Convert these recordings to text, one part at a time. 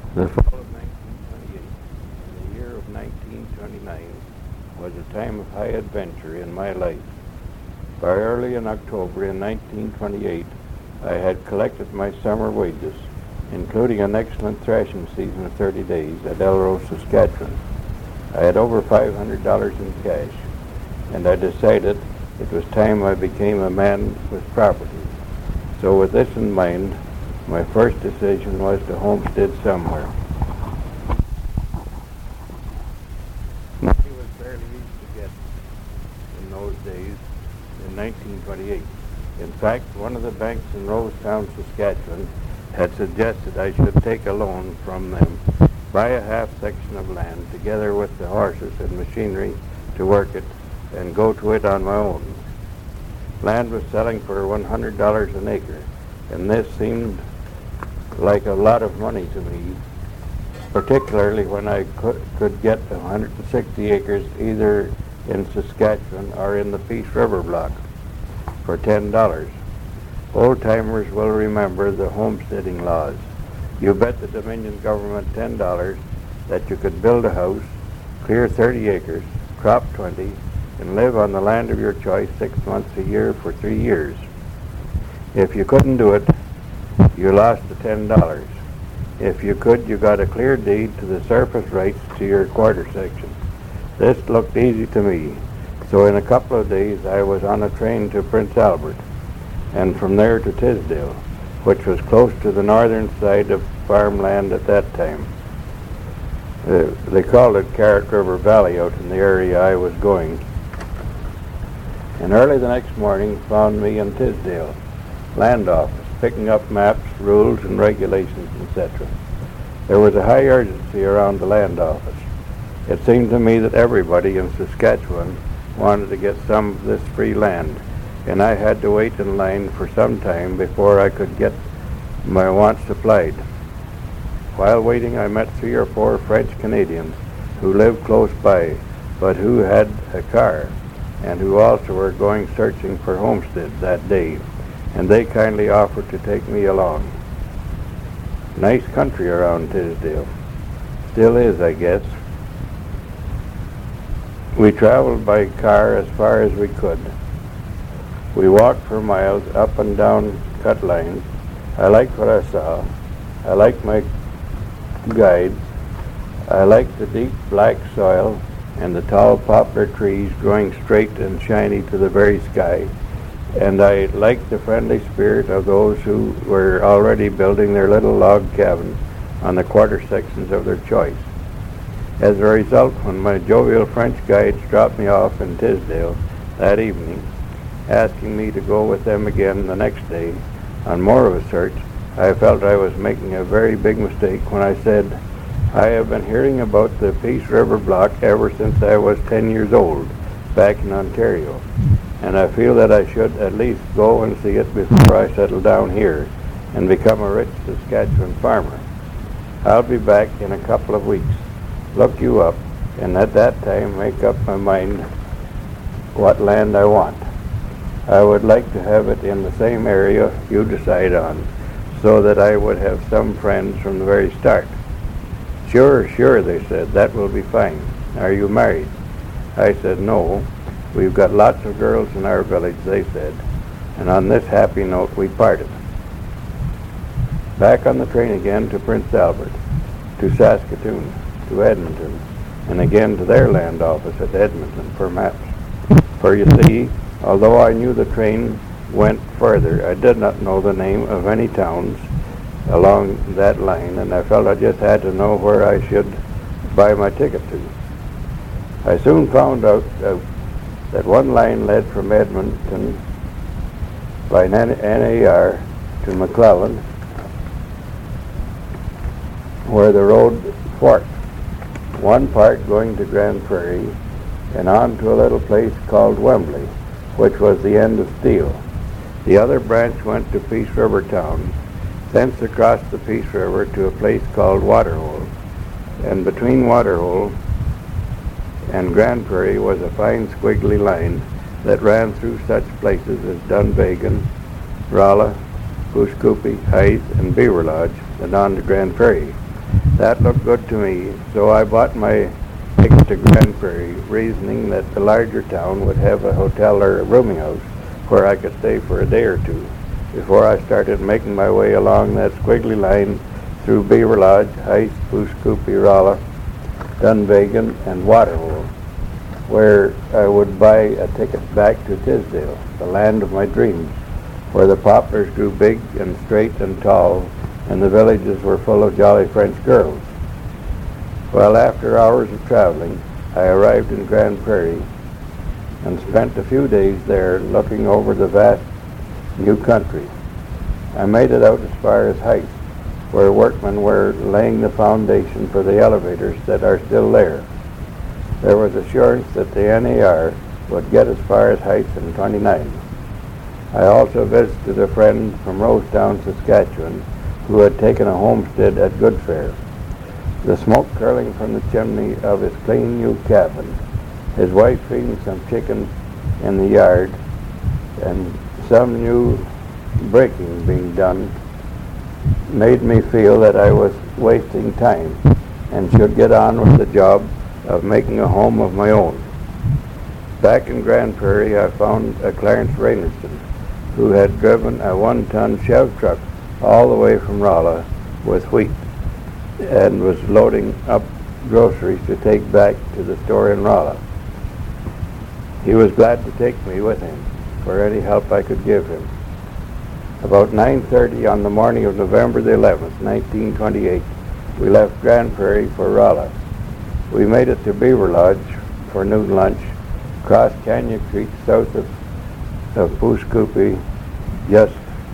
The fall of 1928 and the year of 1929 was a time of high adventure in my life. By early in October in 1928, I had collected my summer wages, including an excellent thrashing season of 30 days at Elrose, Saskatchewan. I had over $500 in cash, and I decided it was time I became a man with property. So with this in mind, my first decision was to homestead somewhere. Money was fairly easy to get in those days in 1928. In fact, one of the banks in Rosetown, Saskatchewan, had suggested I should take a loan from them, buy a half section of land together with the horses and machinery to work it, and go to it on my own. Land was selling for $100 an acre, and this seemed like a lot of money to me, particularly when I could get 160 acres either in Saskatchewan or in the Peace River block for $10. Old-timers will remember the homesteading laws. You bet the Dominion government $10 that you could build a house, clear 30 acres, crop 20, and live on the land of your choice 6 months a year for 3 years. If you couldn't do it, you lost the $10. If you could, you got a clear deed to the surface rights to your quarter section. This looked easy to me, so in a couple of days I was on a train to Prince Albert, and from there to Tisdale, which was close to the northern side of farmland at that time. They called it Carrot River Valley out in the area I was going. And early the next morning found me in Tisdale land office, picking up maps, rules, and regulations, etc. There was a high urgency around the land office. It seemed to me that everybody in Saskatchewan wanted to get some of this free land, and I had to wait in line for some time before I could get my wants supplied. While waiting, I met 3 or 4 French Canadians who lived close by, but who had a car, and who also were going searching for homesteads that day, and they kindly offered to take me along. Nice country around Tisdale. Still is, I guess. We traveled by car as far as we could. We walked for miles up and down cut lines. I liked what I saw. I liked my guide. I liked the deep black soil and the tall poplar trees growing straight and shiny to the very sky. And I liked the friendly spirit of those who were already building their little log cabins on the quarter sections of their choice. As a result, when my jovial French guides dropped me off in Tisdale that evening, asking me to go with them again the next day on more of a search, I felt I was making a very big mistake when I said, I have been hearing about the Peace River block ever since I was 10 years old, back in Ontario, and I feel that I should at least go and see it before I settle down here and become a rich Saskatchewan farmer. I'll be back in a couple of weeks, look you up, and at that time make up my mind what land I want. I would like to have it in the same area you decide on, so that I would have some friends from the very start. Sure, they said, that will be fine. Are you married? I said, no. We've got lots of girls in our village, they said. And on this happy note, we parted. Back on the train again to Prince Albert, to Saskatoon, to Edmonton, and again to their land office at Edmonton for maps. For you see, although I knew the train went further, I did not know the name of any towns along that line, and I felt I just had to know where I should buy my ticket to. I soon found out that one line led from Edmonton by NAR to McClellan, where the road forked, one part going to Grand Prairie and on to a little place called Wembley, which was the end of Steele. The other branch went to Peace River Town, thence across the Peace River to a place called Waterhole, and between Waterhole and Grand Prairie was a fine squiggly line that ran through such places as Dunvegan, Rolla, Goose Coopy, Hythe, and Beaver Lodge, and on to Grand Prairie. That looked good to me, so I bought my ticket to Grand Prairie, reasoning that the larger town would have a hotel or a rooming house where I could stay for a day or two before I started making my way along that squiggly line through Beaver Lodge, Heist, Pooskoopie, Rolla, Dunvegan, and Waterloo, where I would buy a ticket back to Tisdale, the land of my dreams, where the poplars grew big and straight and tall, and the villages were full of jolly French girls. Well, after hours of traveling, I arrived in Grand Prairie and spent a few days there looking over the vast new country. I made it out as far as Heist, where workmen were laying the foundation for the elevators that are still there. There was assurance that the NAR would get as far as Heist in 29. I also visited a friend from Rosetown, Saskatchewan, who had taken a homestead at Good Fair. The smoke curling from the chimney of his clean new cabin, his wife feeding some chickens in the yard, and some new breaking being done, made me feel that I was wasting time and should get on with the job of making a home of my own. Back in Grand Prairie, I found a Clarence Rainerson, who had driven a 1-ton Chev truck all the way from Rolla with wheat and was loading up groceries to take back to the store in Rolla. He was glad to take me with him for any help I could give him. About 9:30 on the morning of November the 11th, 1928, we left Grand Prairie for Rolla. We made it to Beaver Lodge for noon lunch, crossed Canyon Creek south of Pooskoopie just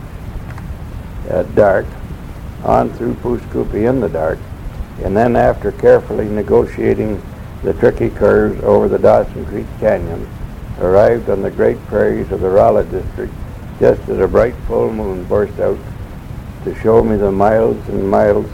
at dark, on through Pooskoopie in the dark, and then after carefully negotiating the tricky curves over the Dawson Creek Canyon, arrived on the great prairies of the Rolla district just as a bright full moon burst out to show me the miles and miles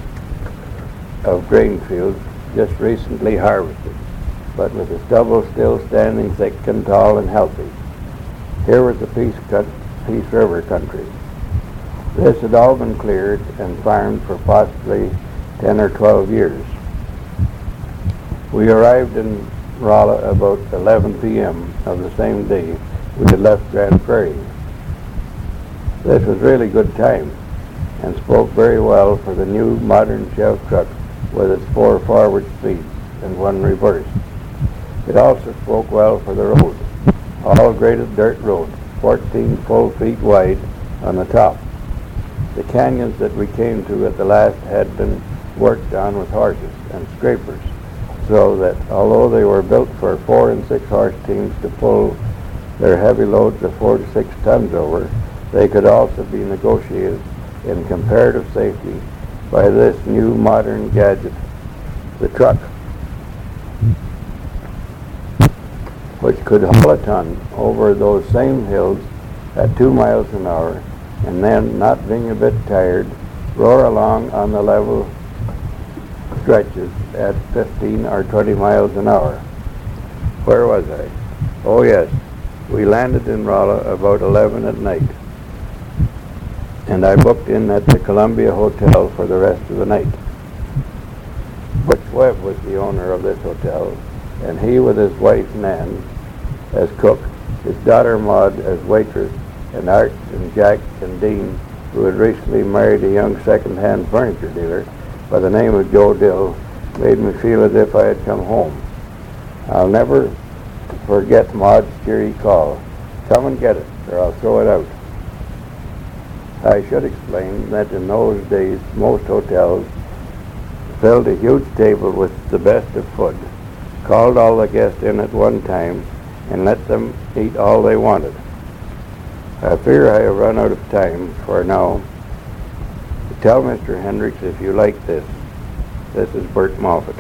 of grain fields just recently harvested, but with the stubble still standing thick and tall and healthy. Here was the Peace River country. This had all been cleared and farmed for possibly 10 or 12 years. We arrived in Rolla about 11 p.m. of the same day we had left Grand Prairie. This was really good time and spoke very well for the new modern Chev truck with its 4 forward speeds and 1 reverse. It also spoke well for the road, all graded dirt road, 14 full feet wide on the top. The canyons that we came to at the last had been worked on with horses and scrapers, so that although they were built for 4 and 6 horse teams to pull their heavy loads of 4 to 6 tons over, they could also be negotiated in comparative safety by this new modern gadget, the truck, which could haul a ton over those same hills at 2 miles an hour, and then, not being a bit tired, roar along on the level stretches at 15 or 20 miles an hour. Where was I? Oh yes, we landed in Rolla about 11 at night, and I booked in at the Columbia Hotel for the rest of the night. Butch Webb was the owner of this hotel, and he with his wife Nan as cook, his daughter Maud as waitress, and Art and Jack and Dean, who had recently married a young second-hand furniture dealer by the name of Joe Dill, made me feel as if I had come home. I'll never forget Maud's cheery call, "Come and get it, or I'll throw it out." I should explain that in those days most hotels filled a huge table with the best of food, called all the guests in at one time, and let them eat all they wanted. I fear I have run out of time for now. Tell Mr. Hendricks if you like this. This is Bert Moffat.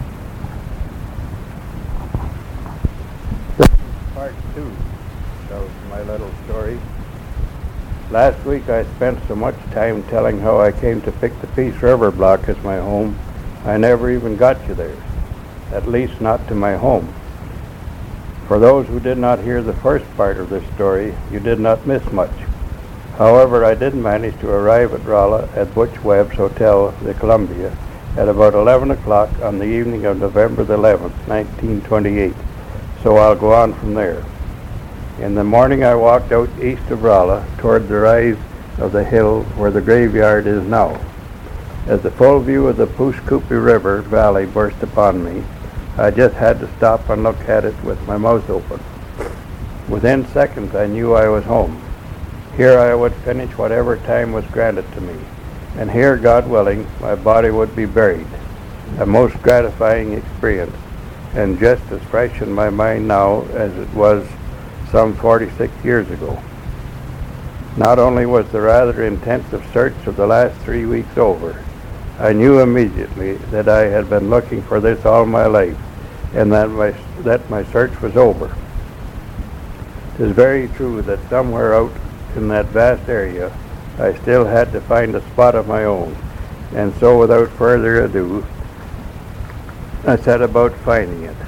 Part 2 of my little story. Last week I spent so much time telling how I came to pick the Peace River block as my home, I never even got you there. At least not to my home. For those who did not hear the first part of this story, you did not miss much. However, I did manage to arrive at Rolla at Butch Webb's Hotel, the Columbia, at about 11 o'clock on the evening of November the 11th, 1928, so I'll go on from there. In the morning I walked out east of Rolla toward the rise of the hill where the graveyard is now. As the full view of the Pooshkoopy River valley burst upon me, I just had to stop and look at it with my mouth open. Within seconds I knew I was home. Here I would finish whatever time was granted to me, and here, God willing, my body would be buried. A most gratifying experience, and just as fresh in my mind now as it was some 46 years ago. Not only was the rather intensive search of the last 3 weeks over, I knew immediately that I had been looking for this all my life, and that my search was over. It is very true that somewhere out in that vast area, I still had to find a spot of my own, and so without further ado, I set about finding it.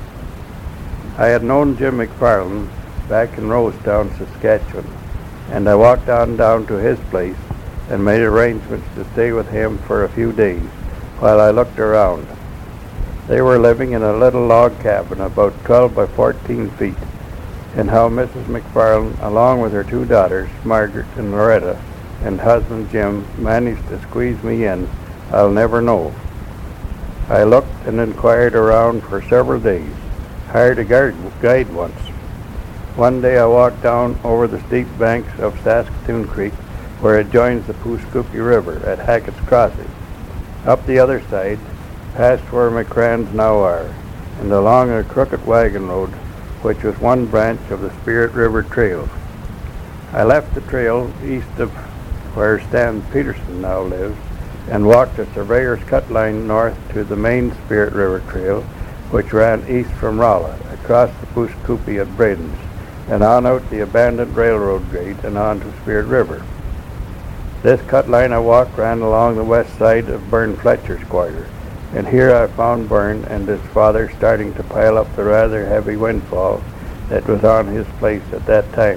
I had known Jim McFarland back in Rosetown, Saskatchewan, and I walked on down to his place and made arrangements to stay with him for a few days while I looked around. They were living in a little log cabin about 12 by 14 feet, and how Mrs. McFarland, along with her 2 daughters, Margaret and Loretta, and husband Jim, managed to squeeze me in, I'll never know. I looked and inquired around for several days, hired a guide once. One day I walked down over the steep banks of Saskatoon Creek where it joins the Pooshkoopy River at Hackett's Crossing, up the other side, past where McCrans now are, and along a crooked wagon road which was one branch of the Spirit River Trail. I left the trail east of where Stan Peterson now lives and walked a surveyor's cut line north to the main Spirit River Trail, which ran east from Rolla, across the Pooshkoopy at Braden's, and on out the abandoned railroad grade and on to Spirit River. This cut line I walked ran along the west side of Bern Fletcher's quarter, and here I found Bern and his father starting to pile up the rather heavy windfall that was on his place at that time.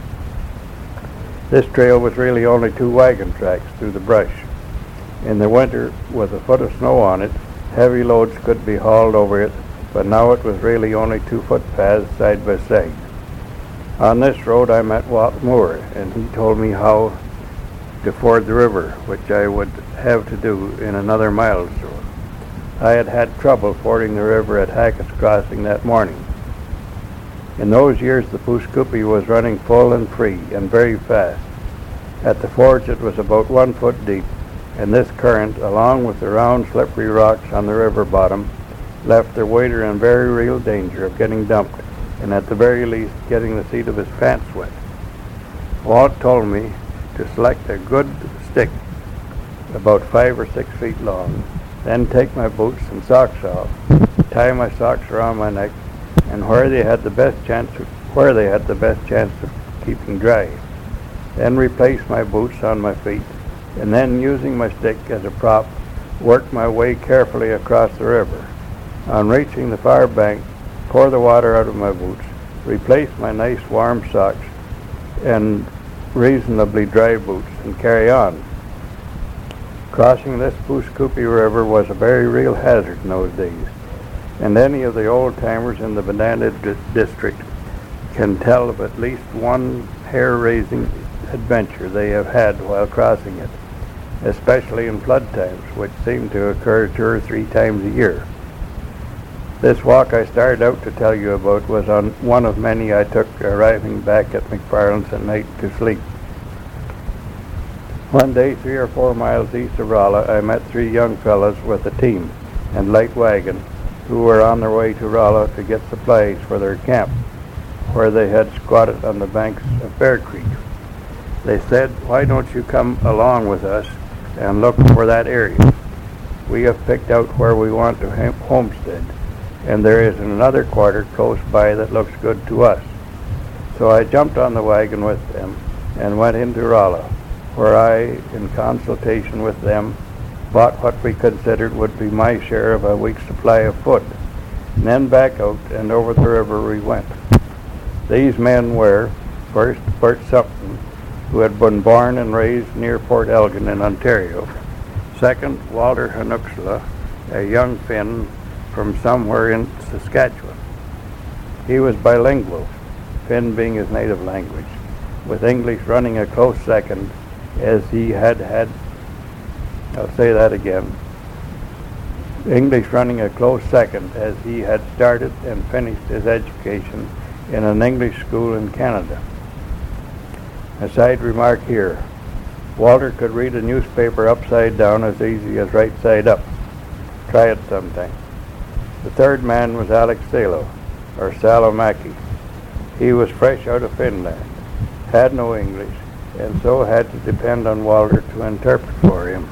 This trail was really only 2 wagon tracks through the brush. In the winter, with a foot of snow on it, heavy loads could be hauled over it, but now it was really only 2 footpaths side by side. On this road I met Walt Moore, and he told me how to ford the river, which I would have to do in another mile or so. I had had trouble fording the river at Hackett's Crossing that morning. In those years the Pooshkoopy was running full and free and very fast. At the fords it was about 1 foot deep, and this current, along with the round slippery rocks on the river bottom, left the wader in very real danger of getting dumped, and at the very least getting the seat of his pants wet. Walt told me to select a good stick about 5 or 6 feet long, then take my boots and socks off, tie my socks around my neck, and where they had the best chance of keeping dry. Then replace my boots on my feet, and then using my stick as a prop, work my way carefully across the river. On reaching the far bank, pour the water out of my boots, replace my nice warm socks and reasonably dry boots, and carry on. Crossing this Pooshkoopy River was a very real hazard in those days, and any of the old-timers in the Banana district can tell of at least one hair-raising adventure they have had while crossing it, especially in flood times, which seem to occur 2 or 3 times a year. This walk I started out to tell you about was on one of many I took arriving back at McFarland's at night to sleep. One day, 3 or 4 miles east of Rolla, I met 3 young fellows with a team and light wagon who were on their way to Rolla to get supplies for their camp, where they had squatted on the banks of Bear Creek. They said, "Why don't you come along with us and look for that area? We have picked out where we want to homestead, and there is another quarter close by that looks good to us." So I jumped on the wagon with them and went into Rolla, where I, in consultation with them, bought what we considered would be my share of a week's supply of food, and then back out and over the river we went. These men were, first, Bert Supton, who had been born and raised near Port Elgin in Ontario, Second, Walter Hanuxla, a young Finn from somewhere in Saskatchewan. He was bilingual, Finn being his native language, with English running a close second as he had I'll say that again, English running a close second as he had started and finished his education in an English school in Canada. A side remark here, Walter could read a newspaper upside down as easy as right side up. Try it sometime. The third man was Alex Salo, or Salomäki. He was fresh out of Finland, had no English, and so had to depend on Walter to interpret for him.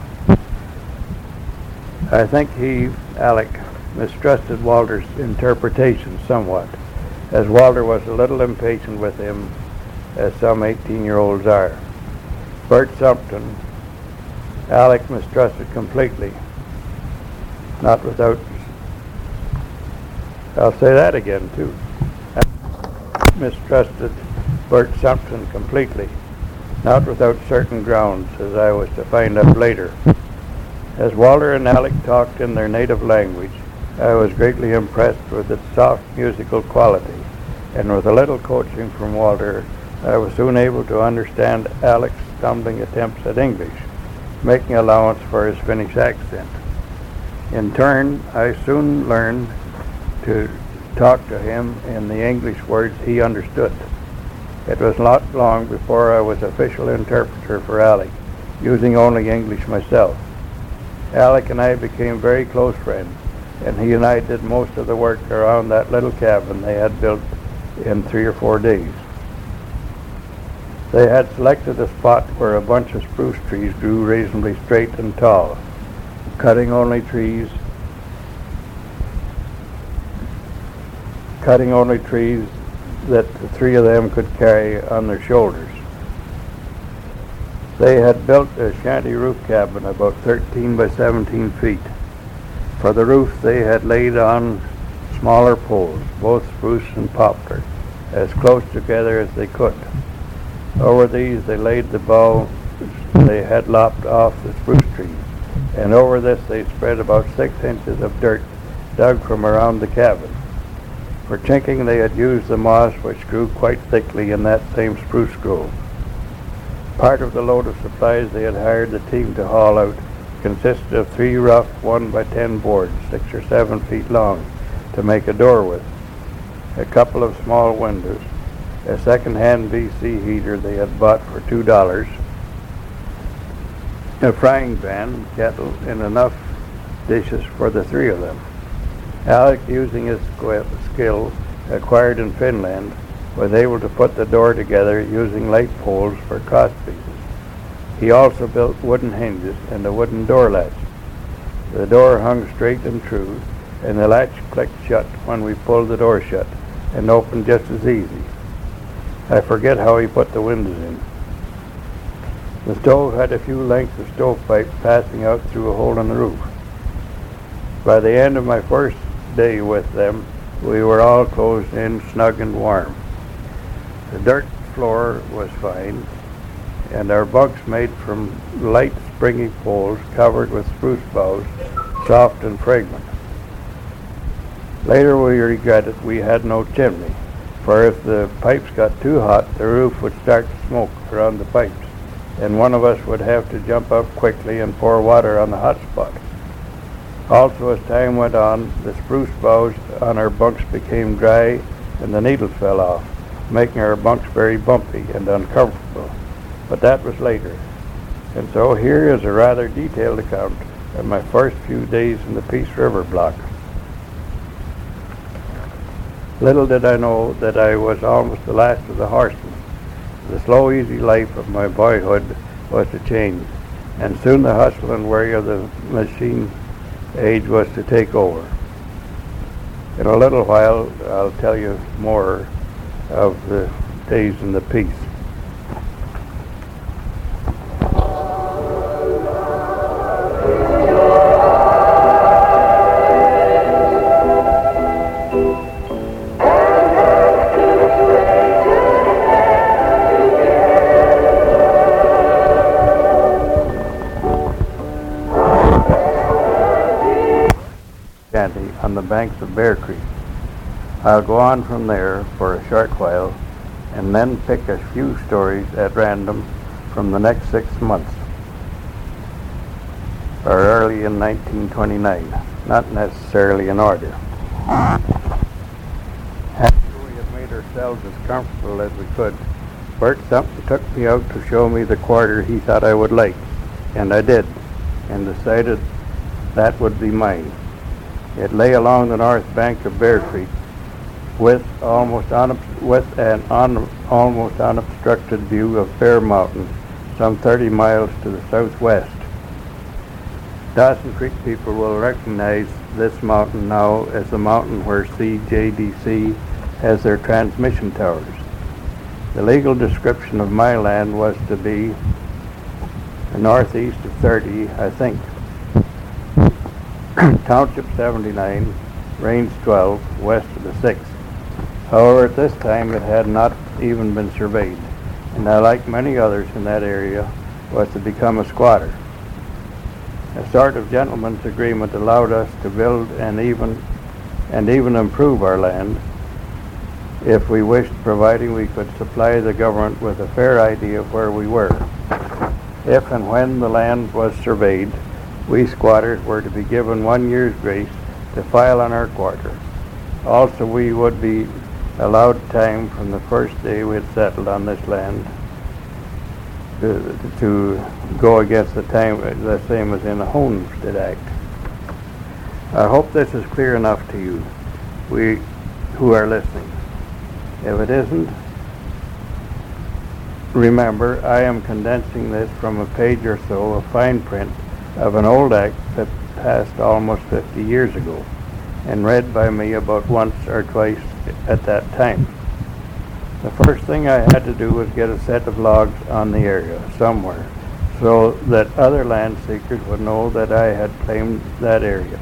I think Alec, mistrusted Walter's interpretation somewhat, as Walter was a little impatient with him, as some 18-year-olds are. Bert Sumpton, Alec mistrusted completely, not without, I'll say that again too, mistrusted Bert Sumpton completely, not without certain grounds, as I was to find out later. As Walter and Alec talked in their native language, I was greatly impressed with its soft musical quality, and with a little coaching from Walter, I was soon able to understand Alec's stumbling attempts at English, making allowance for his Finnish accent. In turn, I soon learned to talk to him in the English words he understood. It was not long before I was official interpreter for Alec, using only English myself. Alec and I became very close friends, and he and I did most of the work around that little cabin they had built in 3 or 4 days. They had selected a spot where a bunch of spruce trees grew reasonably straight and tall, cutting only trees that the 3 of them could carry on their shoulders. They had built a shanty roof cabin about 13 by 17 feet. For the roof they had laid on smaller poles, both spruce and poplar, as close together as they could. Over these they laid the boughs they had lopped off the spruce trees, and over this they spread about 6 inches of dirt dug from around the cabin. For chinking they had used the moss which grew quite thickly in that same spruce grove. Part of the load of supplies they had hired the team to haul out consisted of 3 rough 1 by 10 boards, 6 or 7 feet long, to make a door with, a couple of small windows, a second-hand BC heater they had bought for $2, a frying pan, kettle, and enough dishes for the 3 of them. Alec, using his skill acquired in Finland, was able to put the door together using light poles for cross pieces. He also built wooden hinges and a wooden door latch. The door hung straight and true, and the latch clicked shut when we pulled the door shut, and opened just as easy. I forget how he put the windows in. The stove had a few lengths of stovepipe passing out through a hole in the roof. By the end of my first day with them, we were all closed in, snug and warm. The dirt floor was fine, and our bunks made from light springy poles covered with spruce boughs, soft and fragrant. Later we regretted we had no chimney, for if the pipes got too hot, the roof would start to smoke around the pipes, and one of us would have to jump up quickly and pour water on the hot spot. Also, as time went on, the spruce boughs on our bunks became dry and the needles fell off, making our bunks very bumpy and uncomfortable. But that was later. And so here is a rather detailed account of my first few days in the Peace River block. Little did I know that I was almost the last of the horsemen. The slow, easy life of my boyhood was to change, and soon the hustle and worry of the machine age was to take over. In a little while, I'll tell you more of the days in the Peace. shanty on the banks of Bear Creek. I'll go on from there for a short while and then pick a few stories at random from the next 6 months, or early in 1929, not necessarily in order. After we had made ourselves as comfortable as we could, Bert Thumpton took me out to show me the quarter he thought I would like, and I did, and decided that would be mine. It lay along the north bank of Bear Creek, with an almost unobstructed view of Bear Mountain, some 30 miles to the southwest. Dawson Creek people will recognize this mountain now as the mountain where CJDC has their transmission towers. The legal description of my land was to be northeast of 30, I think. Township 79, range 12, west of the 6th. However, at this time it had not even been surveyed, and I, like many others in that area, was to become a squatter. A sort of gentleman's agreement allowed us to build and even improve our land if we wished, providing we could supply the government with a fair idea of where we were. If and when the land was surveyed, we squatters were to be given 1 year's grace to file on our quarter. Also, we would be allowed time from the first day we had settled on this land to go against the time, the same as in the Homestead Act. I hope this is clear enough to you, who are listening. If it isn't, remember, I am condensing this from a page or so of fine print of an old act that passed almost 50 years ago, and read by me about once or twice at that time. The first thing I had to do was get a set of logs on the area somewhere, so that other land seekers would know that I had claimed that area.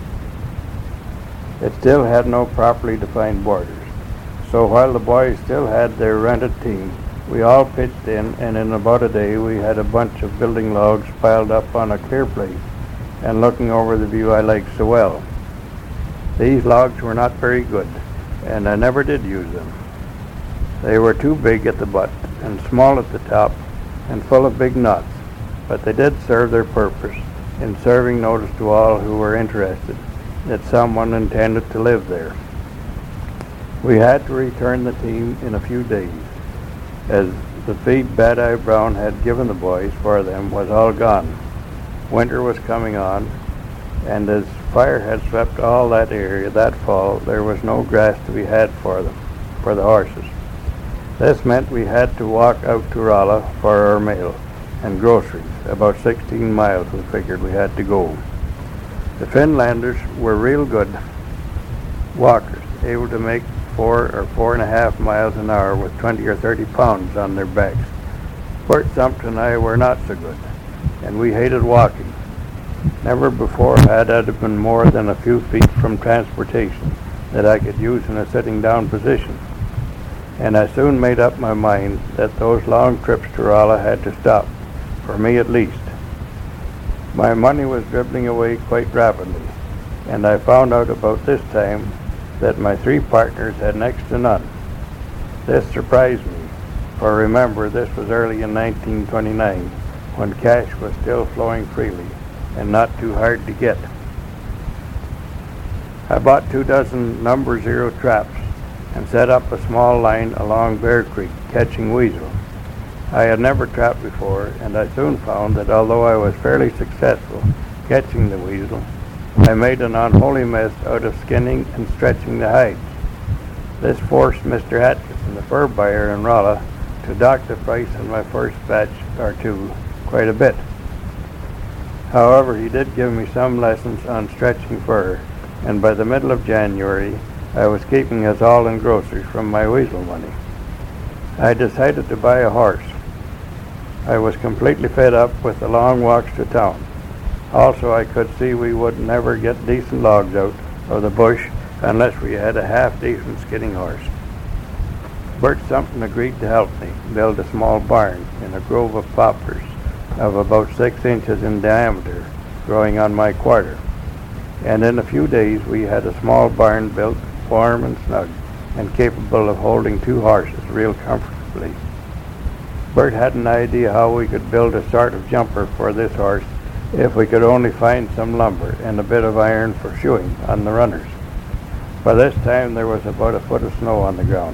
It still had no properly defined borders, so while the boys still had their rented team, we all pitched in, and in about a day we had a bunch of building logs piled up on a clear place and looking over the view I liked so well. These logs were not very good, and I never did use them. They were too big at the butt and small at the top and full of big knots, but they did serve their purpose in serving notice to all who were interested that someone intended to live there. We had to return the team in a few days, as the feed Bad Eye Brown had given the boys for them was all gone. Winter was coming on, and as fire had swept all that area that fall, there was no grass to be had for the horses. This meant we had to walk out to Rolla for our mail and groceries. About 16 miles we figured we had to go. The Finlanders were real good walkers, able to make 4 or 4.5 miles an hour with 20 or 30 pounds on their backs. Bert Thumpton and I were not so good, and we hated walking. Never before had I been more than a few feet from transportation that I could use in a sitting down position, and I soon made up my mind that those long trips to Rolla had to stop, for me at least. My money was dribbling away quite rapidly, and I found out about this time that my 3 partners had next to none. This surprised me, for remember, this was early in 1929, when cash was still flowing freely and not too hard to get. I bought 24 number 0 traps and set up a small line along Bear Creek, catching weasel. I had never trapped before, and I soon found that although I was fairly successful catching the weasel, I made an unholy mess out of skinning and stretching the hides. This forced Mr. Atkinson, the fur buyer in Rolla, to dock the price on my first batch or 2 quite a bit. However, he did give me some lessons on stretching fur, and by the middle of January, I was keeping us all in groceries from my weasel money. I decided to buy a horse. I was completely fed up with the long walks to town. Also, I could see we would never get decent logs out of the bush unless we had a half-decent skinning horse. Bert Thumpton agreed to help me build a small barn in a grove of poplars of about 6 inches in diameter, growing on my quarter. and in a few days we had a small barn built, warm and snug, and capable of holding 2 horses real comfortably. Bert had an idea how we could build a sort of jumper for this horse if we could only find some lumber and a bit of iron for shoeing on the runners. By this time there was about a foot of snow on the ground.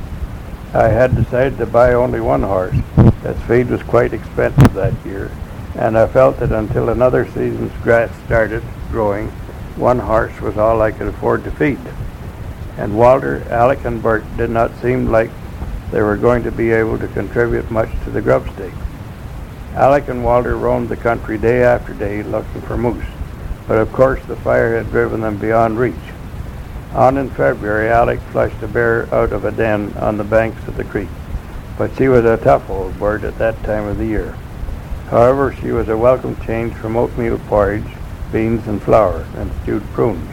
I had decided to buy only 1 horse, as feed was quite expensive that year, and I felt that until another season's grass started growing, 1 horse was all I could afford to feed. And Walter, Alec, and Bert did not seem like they were going to be able to contribute much to the grub stake. Alec and Walter roamed the country day after day looking for moose, but of course the fire had driven them beyond reach. On in February, Alec flushed a bear out of a den on the banks of the creek, but she was a tough old bird at that time of the year. However, she was a welcome change from oatmeal porridge, beans and flour, and stewed prunes.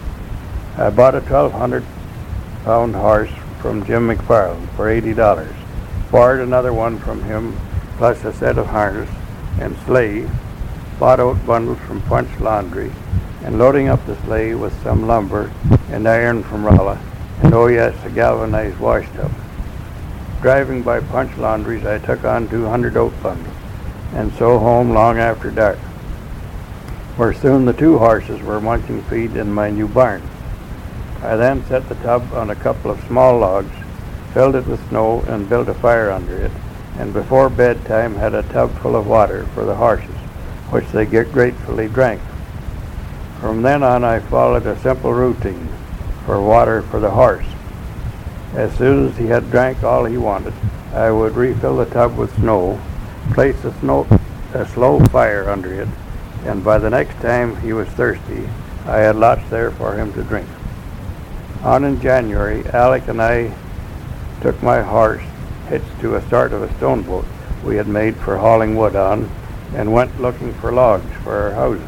I bought a 1,200-pound horse from Jim McFarland for $80, borrowed another one from him, plus a set of harness and sleigh, bought oat bundles from Punch Laundry, and loading up the sleigh with some lumber and iron from Rolla, and oh yes, a galvanized wash tub. Driving by Punch Laundries, I took on 200 oat bundles, and so home long after dark, where soon the 2 horses were munching feed in my new barn. I then set the tub on a couple of small logs, filled it with snow, and built a fire under it, and before bedtime had a tub full of water for the horses, which they gratefully drank. From then on I followed a simple routine for water for the horse. As soon as he had drank all he wanted, I would refill the tub with snow, place a slow fire under it, and by the next time he was thirsty, I had lots there for him to drink. On in January, Alec and I took my horse hitched to a sort of a stone boat we had made for hauling wood on, and went looking for logs for our houses.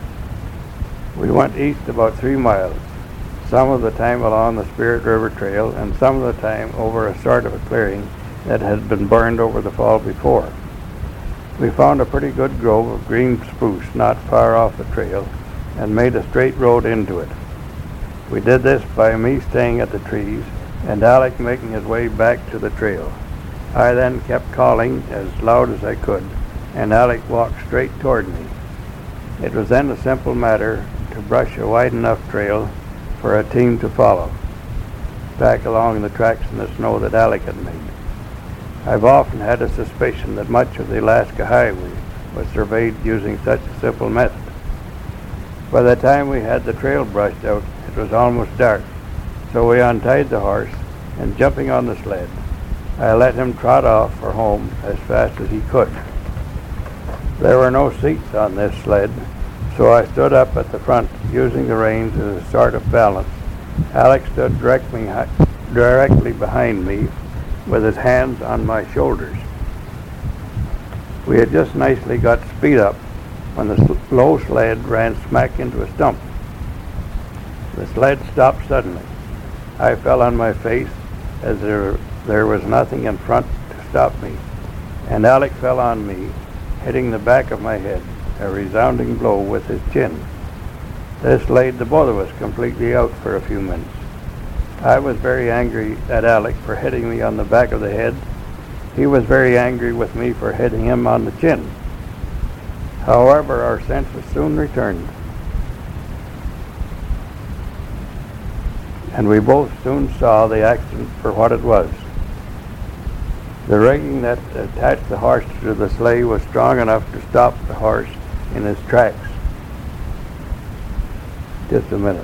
We went east about 3 miles, some of the time along the Spirit River Trail, and some of the time over a sort of a clearing that had been burned over the fall before. We found a pretty good grove of green spruce not far off the trail, and made a straight road into it. We did this by me staying at the trees, and Alec making his way back to the trail. I then kept calling as loud as I could, and Alec walked straight toward me. It was then a simple matter to brush a wide enough trail for a team to follow, back along the tracks in the snow that Alec had made. I've often had a suspicion that much of the Alaska Highway was surveyed using such a simple method. By the time we had the trail brushed out, it was almost dark, so we untied the horse, and jumping on the sled, I let him trot off for home as fast as he could. There were no seats on this sled, so I stood up at the front, using the reins as a sort of balance. Alec stood directly behind me, with his hands on my shoulders. We had just nicely got speed up when the low sled ran smack into a stump. The sled stopped suddenly. I fell on my face as there was nothing in front to stop me, and Alec fell on me, hitting the back of my head, a resounding blow with his chin. This laid the both of us completely out for a few minutes. I was very angry at Alec for hitting me on the back of the head. He was very angry with me for hitting him on the chin. However, our senses soon returned, and we both soon saw the accident for what it was. The rigging that attached the horse to the sleigh was strong enough to stop the horse in his tracks. Just a minute.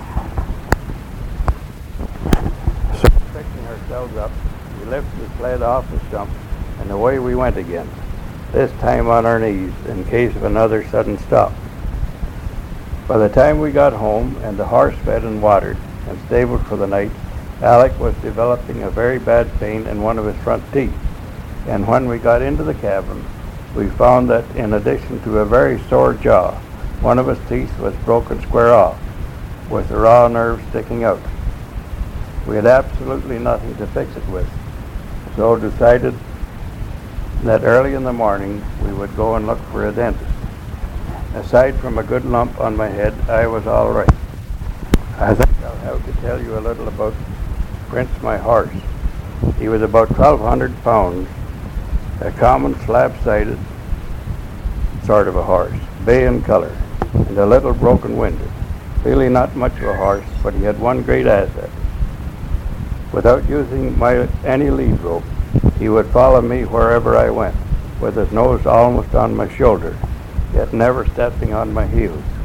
So, picking ourselves up, we lifted the sled off the stump, and away we went again, this time on our knees in case of another sudden stop. By the time we got home and the horse fed and watered and stabled for the night, Alec was developing a very bad pain in one of his front teeth, and when we got into the cabin, we found that in addition to a very sore jaw, one of his teeth was broken square off, with the raw nerve sticking out. We had absolutely nothing to fix it with, so decided that early in the morning we would go and look for a dentist. Aside from a good lump on my head, I was all right. I think I'll have to tell you a little about Prince, my horse. He was about 1,200 pounds, a common slab-sided sort of a horse, bay in color, and a little broken-winded. Really not much of a horse, but he had one great asset. Without using any lead rope, he would follow me wherever I went, with his nose almost on my shoulder, yet never stepping on my heels.